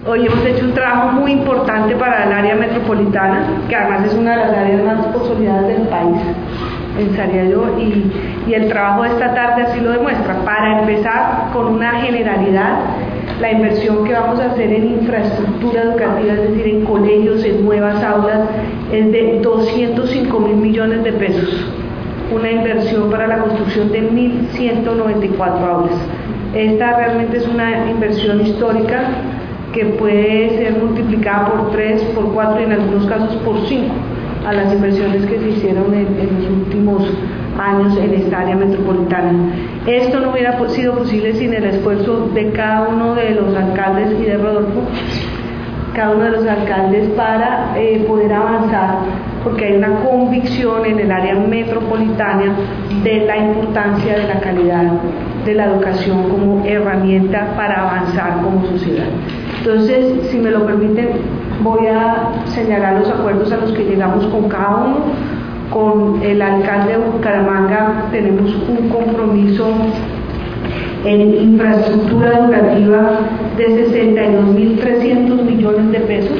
Hoy hemos hecho un trabajo muy importante para el área metropolitana, que además es una de las áreas más consolidadas del país, pensaría yo, y el trabajo de esta tarde así lo demuestra. Para empezar, con una generalidad, la inversión que vamos a hacer en infraestructura educativa, es decir, en colegios, en nuevas aulas, es de 205.000 millones de pesos. Una inversión para la construcción de 1.194 aulas. Esta realmente es una inversión histórica que puede ser multiplicada por 3, por 4 y en algunos casos por 5 a las inversiones que se hicieron en los últimos años en esta área metropolitana. Esto no hubiera sido posible sin el esfuerzo de cada uno de los alcaldes y de Rodolfo, cada uno de los alcaldes, para poder avanzar, porque hay una convicción en el área metropolitana de la importancia de la calidad de la educación como herramienta para avanzar como sociedad. Entonces, si me lo permiten, voy a señalar los acuerdos a los que llegamos con cada uno. Con el alcalde de Bucaramanga tenemos un compromiso en infraestructura educativa de 62.300 millones de pesos.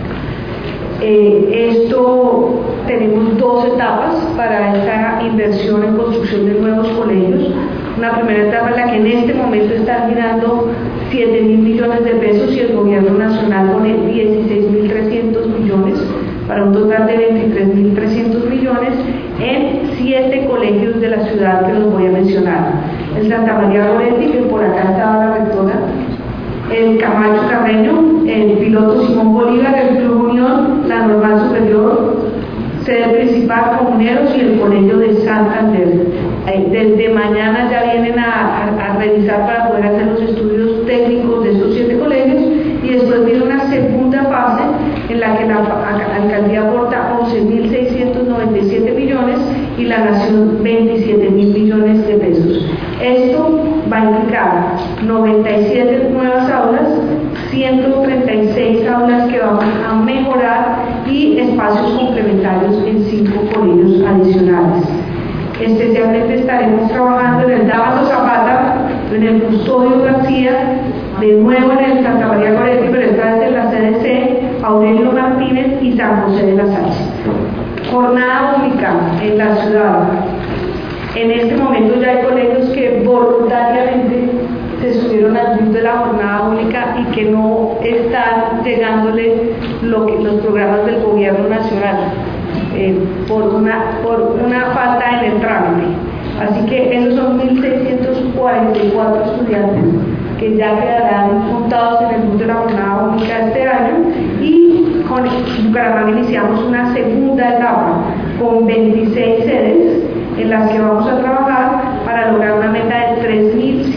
Esto tenemos 2 etapas para esta inversión en construcción de nuevos colegios. Una primera etapa en la que en este momento están girando 7.000 millones de pesos y el gobierno nacional pone 16.300 millones para un total de 23.300 millones en 7 colegios de la ciudad que los voy a mencionar. El Santa María Goretti, que por acá estaba la rectora, el Camacho Carreño, el Piloto Simón Bolívar, el Club Unión, la Normal Superior, sede principal Comuneros y el Colegio de Santander. Desde mañana ya vienen a revisar para poder hacer los estudios técnicos de estos 7 colegios y después viene una segunda fase en la que la alcaldía aporta 11.697 millones y la nación 27.000 millones de pesos. Esto va a implicar 97 nuevas aulas, 136 aulas que vamos a mejorar y espacios complementarios en 5 colegios adicionales. Especialmente estaremos trabajando en el Damaso Zapata, en el Custodio García, de nuevo en el Santa María Goretti, pero esta vez en la CDC, Aurelio Martínez y San José de la Salle. Jornada única en la ciudad. En este momento ya hay colegios que voluntariamente se subieron al bus de la jornada única y que no están llegándole los programas del gobierno nacional por una falta en el trámite. Así que esos son 1.644 estudiantes que ya quedarán montados en el bus de la jornada única este año, y con Bucaramanga iniciamos una segunda etapa con 26 sedes en las que vamos a trabajar para lograr una meta de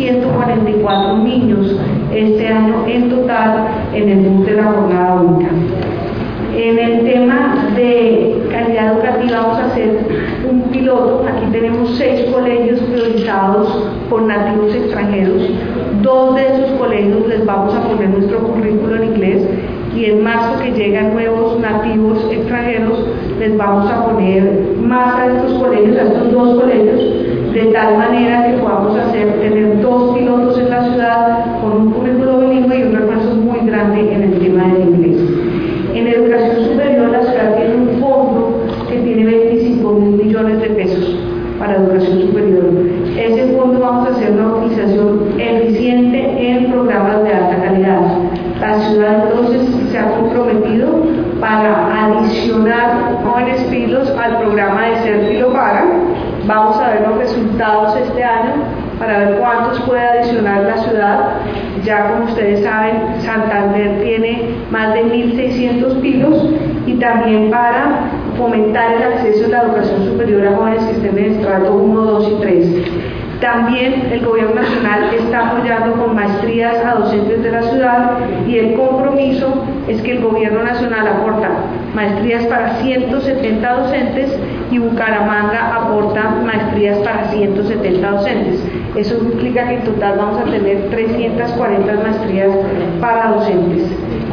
3.144 niños este año en total en el bus de la jornada única. En el tema de calidad educativa vamos a hacer un piloto. Aquí tenemos 6 colegios priorizados por nativos extranjeros. 2 de esos colegios les vamos a poner nuestro currículo en inglés, y en marzo, que llegan nuevos nativos extranjeros, les vamos a poner más a estos colegios, a estos 2 colegios, de tal manera que podamos tener 2 pilotos en la ciudad con un currículo bilingüe y un refuerzo muy grande en el tema del inglés. En educación superior, la ciudad tiene un fondo que tiene 25.000 millones de pesos para educación superior. Ese fondo vamos a hacer una utilización eficiente en programas de alta calidad. La ciudad entonces se ha comprometido para adicionar jóvenes pilos al programa de Ser Pilo Paga. Vamos a ver los resultados este año para ver cuántos puede adicionar la ciudad. Ya como ustedes saben, Santander tiene más de 1.600 pilos, y también para fomentar el acceso a la educación superior a jóvenes que estén en estrato 1, 2 y 3. También el gobierno nacional está apoyando con maestrías a docentes de la ciudad, y el compromiso es que el gobierno nacional aporta maestrías para 170 docentes y Bucaramanga aporta maestrías para 170 docentes. Eso implica que en total vamos a tener 340 maestrías para docentes.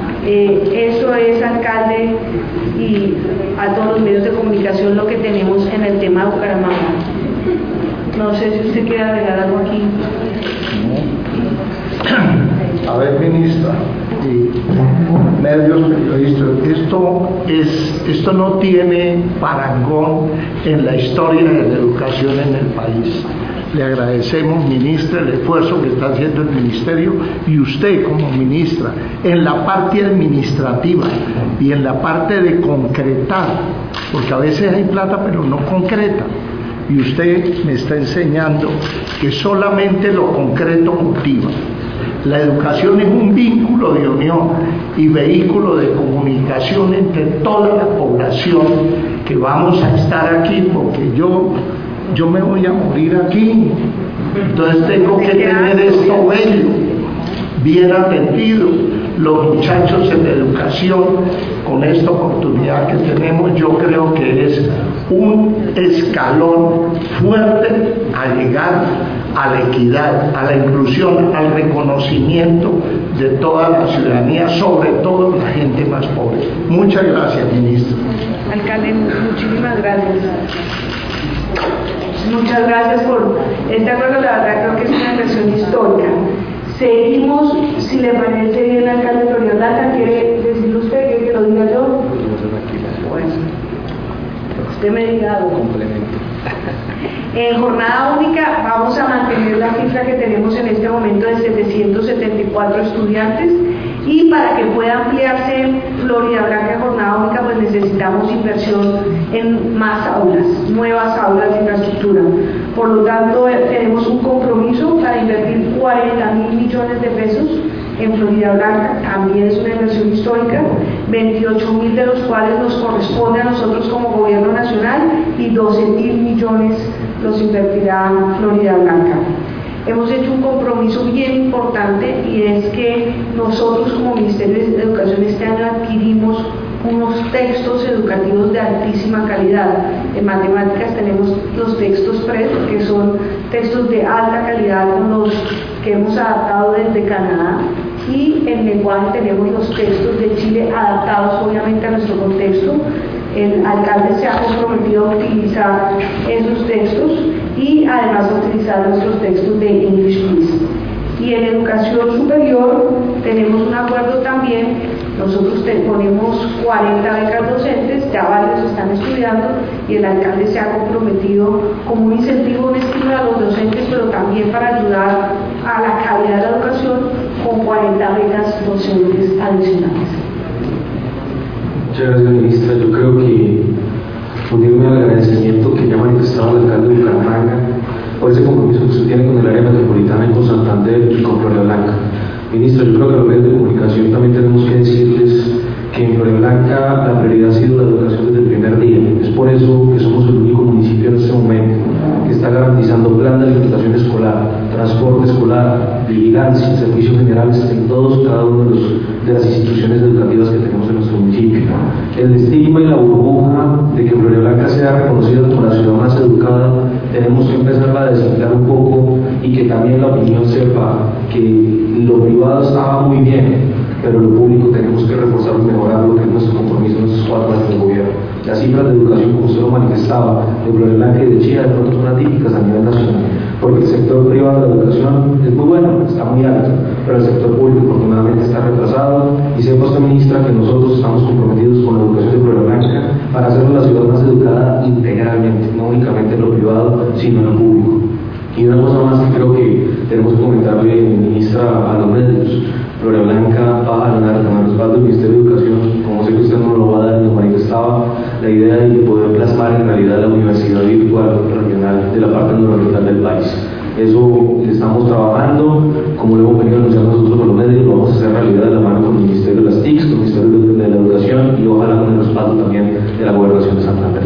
Eso es, alcalde, y a todos los medios de comunicación, lo que tenemos en el tema de Bucaramanga. No sé si usted quiere agregar algo aquí. A ver, ministra, medios, periodistas, esto no tiene parangón en la historia de la educación en el país. Le agradecemos, ministra, el esfuerzo que está haciendo el ministerio y usted como ministra en la parte administrativa y en la parte de concretar, porque a veces hay plata pero no concreta. Y usted me está enseñando que solamente lo concreto motiva. La educación es un vínculo de unión y vehículo de comunicación entre toda la población que vamos a estar aquí, porque yo me voy a morir aquí, entonces tengo que tener esto bello, bien atendido. Los muchachos en la educación, con esta oportunidad que tenemos, yo creo que es un escalón fuerte a llegar a la equidad, a la inclusión, al reconocimiento de toda la ciudadanía, sobre todo la gente más pobre. Muchas gracias, ministro. Alcalde, muchísimas gracias. Muchas gracias por este acuerdo, la verdad creo que es una inversión histórica. Seguimos, si le parece bien, alcalde Florida Blanca, ¿quiere decirlo usted? ¿Quiere que lo diga yo? Bueno, usted me diga algo. Complemento. En jornada única vamos a mantener la cifra que tenemos en este momento de 774 estudiantes, y para que pueda ampliarse Florida Blanca en jornada única, pues necesitamos inversión en más aulas, nuevas aulas de infraestructura. Por lo tanto, tenemos un compromiso para invertir 40.000 millones de pesos en Florida Blanca. También es una inversión histórica, 28.000 de los cuales nos corresponde a nosotros como gobierno nacional y 12.000 millones los invertirá Florida Blanca. Hemos hecho un compromiso bien importante, y es que nosotros como Ministerio de Educación este año adquirimos unos textos educativos de altísima calidad. En matemáticas tenemos los textos PRED, que son textos de alta calidad, con los que hemos adaptado desde Canadá, y en lenguaje tenemos los textos de Chile adaptados obviamente a nuestro contexto. El alcalde se ha comprometido a utilizar esos textos y además a utilizar nuestros textos de English Quiz. Y en educación superior tenemos un acuerdo también. Nosotros ponemos 40 becas docentes, ya varios están estudiando, y el alcalde se ha comprometido como un incentivo, un estímulo a los docentes, pero también para ayudar a la calidad de la educación, con 40 becas docentes adicionales. Muchas gracias, ministra. Yo creo que unirme al agradecimiento que ya manifestaba el alcalde de Bucaramanga por ese compromiso que usted tiene con el área metropolitana y con Santander y con Florida Blanca. Ministra, yo creo que a los medios de comunicación también tenemos que decirles que en Florida Blanca la prioridad ha sido la educación desde el primer día. Es por eso que somos el único municipio en este momento que está garantizando plan de alimentación escolar, transporte escolar, vigilancia, servicios generales en todos y cada uno de las instituciones educativas que tenemos en nuestro municipio. El estigma y la burbuja de que Florida Blanca sea reconocida como la ciudad más educada, tenemos que empezar a desinflar un poco, y que también la opinión sepa que lo privado estaba muy bien, pero lo público tenemos que reforzar y mejorar lo que es nuestro compromiso en estos 4 años de gobierno. Las cifras de educación, como usted lo manifestaba, de Florida Blanca y de Chile, de pronto son atípicas a nivel nacional, porque el sector privado de la educación es muy bueno, está muy alto, pero el sector público afortunadamente está retrasado. Y sepa usted, ministra, que nosotros estamos comprometidos con la educación de Florida Blanca para hacer la ciudad más educada integralmente, no únicamente en lo privado, sino en lo público. Y una cosa más que creo que tenemos que comentarle, ministra, a los medios: Florida Blanca va a ganar el respaldo del Ministerio de Educación, como sé que usted no lo va a dar, y nos manifestaba la idea de poder plasmar en realidad la universidad virtual regional de la parte nororiental del país. Eso estamos trabajando, como lo hemos venido anunciando nosotros con los medios, lo vamos a hacer realidad de la mano con el Ministerio de las TICs, con el Ministerio de la Educación, y ojalá con el respaldo también de la Gobernación de Santander.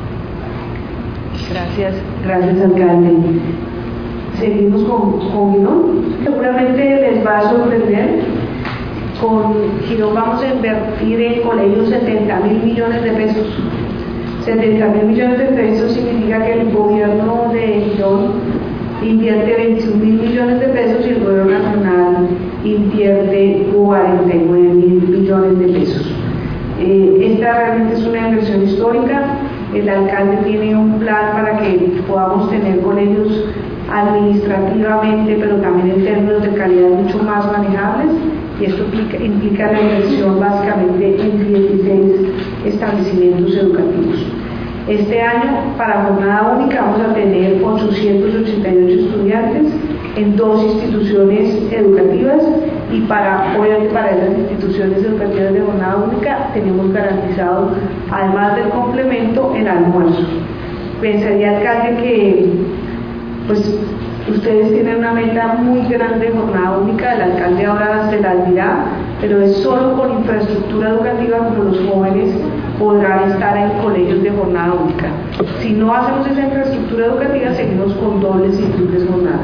Gracias, alcalde. Seguimos con Girón. Seguramente les va a sorprender. Con Girón vamos a invertir en colegios 70.000 millones de pesos. 70.000 millones de pesos significa que el gobierno de Girón invierte 21.000 millones de pesos y el gobierno nacional invierte 49.000 millones de pesos. Esta realmente es una inversión histórica. El alcalde tiene un plan para que podamos tener colegios administrativamente, pero también en términos de calidad mucho más manejables, y esto implica la inversión básicamente en 16 establecimientos educativos. Este año, para jornada única, vamos a tener 888 estudiantes en 2 instituciones educativas y obviamente para esas instituciones educativas de jornada única tenemos garantizado, además del complemento, el almuerzo. Pensaría, alcalde, que pues ustedes tienen una meta muy grande de jornada única, el alcalde ahora se las dirá, pero es solo con infraestructura educativa como los jóvenes podrán estar en colegios de jornada única. Si no hacemos esa infraestructura educativa, seguimos con dobles y triples jornadas.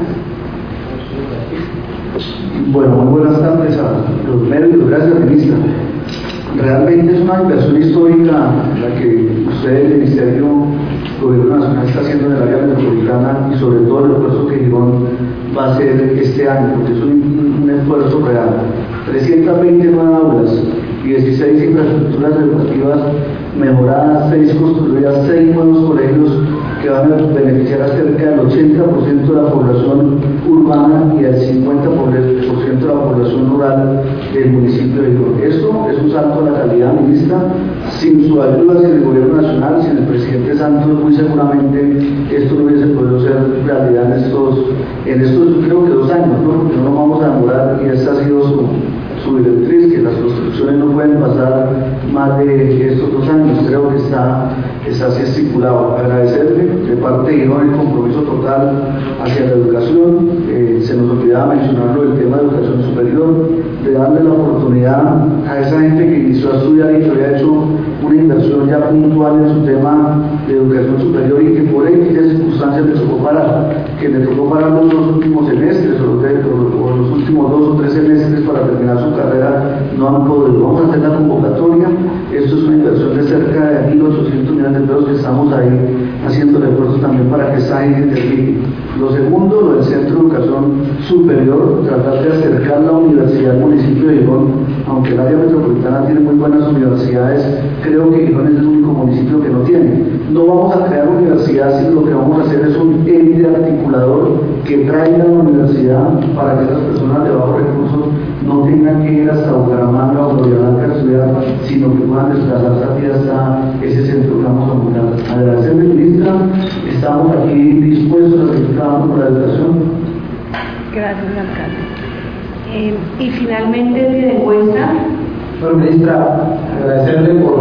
Bueno, muy buenas tardes a los medios, gracias, ministra. Realmente es una inversión histórica la que usted, el Ministerio del Gobierno Nacional, está haciendo en el área metropolitana y sobre todo el esfuerzo que Girón va a hacer este año, porque es un esfuerzo real. 320 nuevas aulas y 16 infraestructuras educativas mejoradas, 6 construidas, 6 nuevos colegios que van a beneficiar a cerca del 80% de la población urbana y al 50% de la población rural del municipio de Girón. Esto es un salto a la calidad, ministra. Sin su ayuda, sin el gobierno nacional, sin el presidente Santos, muy seguramente esto no hubiese podido ser realidad en estos creo que 2 años, ¿no? Porque no nos vamos a demorar y esta ha sido su directriz, que las construcciones no pueden pasar más de estos 2 años. Creo que está así estipulado. Agradecerle de parte de Girón el compromiso total hacia la educación. Se nos olvidaba mencionarlo, el tema de educación superior, de darle la oportunidad a esa gente que inició a estudiar y que había hecho una inversión ya puntual en su tema de educación superior y que por X circunstancias le tocó parar, que le tocó parar los 2 últimos semestres o los últimos 2 o 3 semestres para terminar su carrera, no han podido. Vamos a hacer la convocatoria. Esto es una inversión de cerca de 1.800 millones de pesos que estamos ahí haciendo esfuerzos también para que esta gente termine. Lo segundo, lo del Centro de Educación Superior, tratar de acercar la universidad al municipio de Girón. Aunque el área metropolitana tiene muy buenas universidades, creo que Girón es el único municipio que no tiene. No vamos a crear universidad, sino lo que vamos a hacer es un ente articulador que traiga la universidad para que las personas de bajos recursos no tengan que ir hasta Bucaramanga o Florida a estudiar, sino que puedan desplazarse aquí hasta ese centro que vamos a montar. Agradecerle, ministra, estamos aquí dispuestos a seguir trabajando por la educación. Gracias, alcalde. Y finalmente, de encuesta. Bueno, ministra, agradecerle por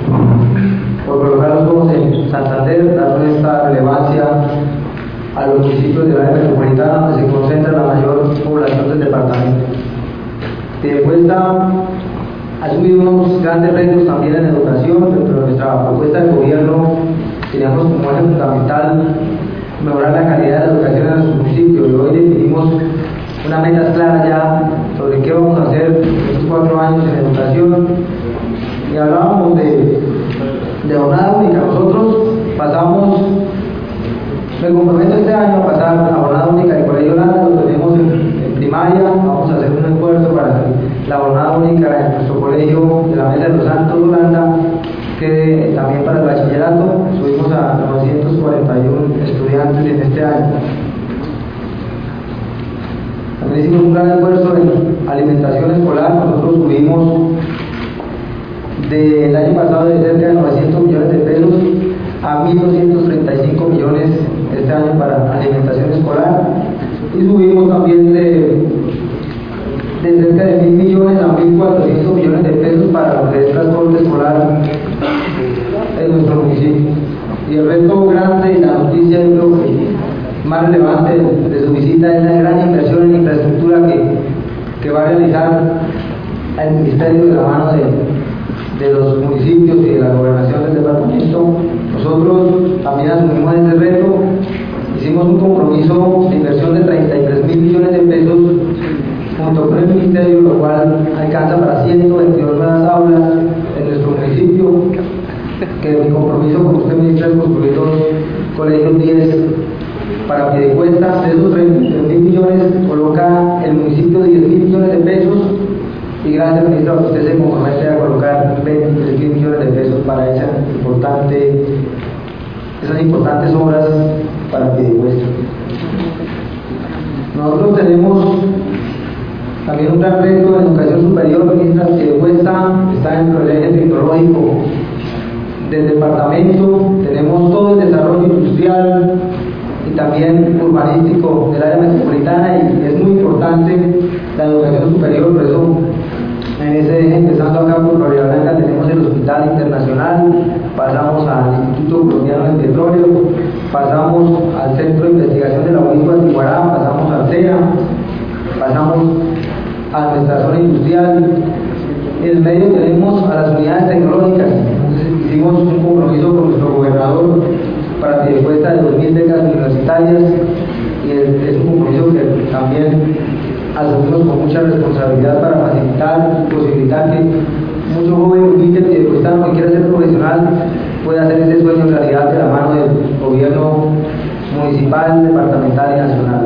colocar los ojos en Santander, darle esta relevancia a los municipios de la área metropolitana donde se concentra la mayor población del departamento. De encuesta, asumimos unos grandes retos también en educación, dentro de nuestra propuesta de gobierno teníamos como eje fundamental mejorar la calidad de la educación en nuestro municipio y hoy definimos una meta clara ya sobre qué vamos a hacer en estos 4 años en educación. Y hablábamos de jornada única. Nosotros me comprometo este año a pasar a jornada única de Colegio Holanda, lo tenemos en primaria, vamos a hacer un esfuerzo para la jornada única en nuestro colegio de la Mesa de los Santos Holanda, que también para el bachillerato subimos a 941 estudiantes en este año. También hicimos un gran esfuerzo en alimentación escolar. Nosotros subimos del año pasado de cerca de 900 millones de pesos a 1.235 millones este año para alimentación escolar, y subimos también de cerca de 1.000 millones a 1.400 millones de pesos para lo que es transporte escolar en nuestro municipio. Y el reto grande y la noticia, yo creo que más relevante de su visita es la gran inversión en infraestructura que va a realizar el Ministerio de la mano de los municipios y de la gobernación del departamento. Nosotros también asumimos ese reto, hicimos un compromiso de inversión de 33.000 millones de pesos junto con el Ministerio, lo cual alcanza para 122 nuevas aulas en nuestro municipio, que mi compromiso con usted, ministra, es construir 2 colegios 10 para que de cuentas de esos 33.000 millones coloca el municipio 10.000 millones de pesos, y gracias, ministra, que usted se compromete a colocar 23.000 millones de pesos para esas importantes obras para Piedecuesta. Nosotros tenemos También un gran reto en educación superior, ministra, está en el eje tecnológico del departamento. Tenemos todo el desarrollo industrial y también urbanístico del área metropolitana, y es muy importante la educación superior. Por eso, en ese eje, empezando acá por Florida Blanca, tenemos el Hospital Internacional, pasamos al Instituto Colombiano del Petróleo, pasamos al Centro de Investigación de la UICO de Tiguará, pasamos al CEA, pasamos a nuestra zona industrial. En el medio tenemos a las unidades tecnológicas. Hicimos un compromiso con nuestro gobernador para que después de 2.000 becas universitarias, y es un compromiso que también asumimos con mucha responsabilidad para facilitar y posibilitar que muchos jóvenes que quiera ser profesional pueda hacer ese sueño realidad de la mano del gobierno municipal, departamental y nacional.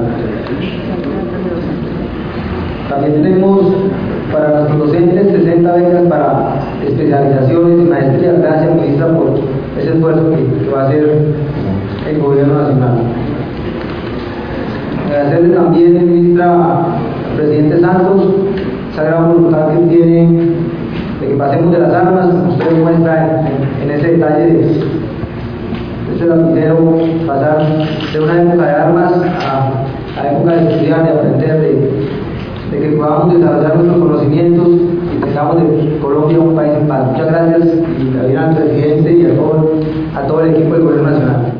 También tenemos para nuestros docentes 60 becas para especializaciones y maestrías. Gracias, ministra, por ese esfuerzo que va a hacer el gobierno nacional. Agradecerle también, ministra, al presidente Santos, esa gran voluntad que tiene de que pasemos de las armas, como usted muestra en ese detalle de ese lapicero, pasar de una época de armas a época de estudiar, de aprender, de que podamos desarrollar nuestros conocimientos y tengamos de Colombia un país en paz. Muchas gracias, y también al presidente y a todo el equipo del Gobierno Nacional.